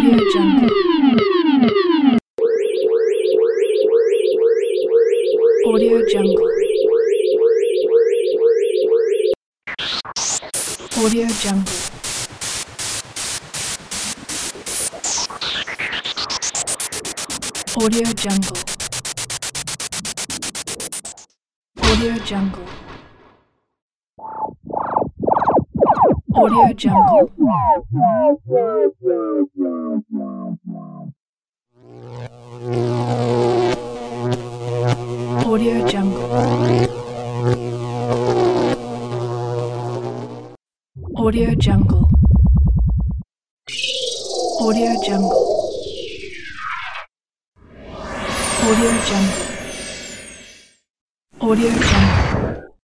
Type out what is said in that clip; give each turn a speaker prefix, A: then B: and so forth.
A: Audio Jungle. Audio Jungle. Audio Jungle. Audio Jungle. Audio Jungle. Audio Jungle. Audio Jungle. Audio Jungle. Audio Jungle.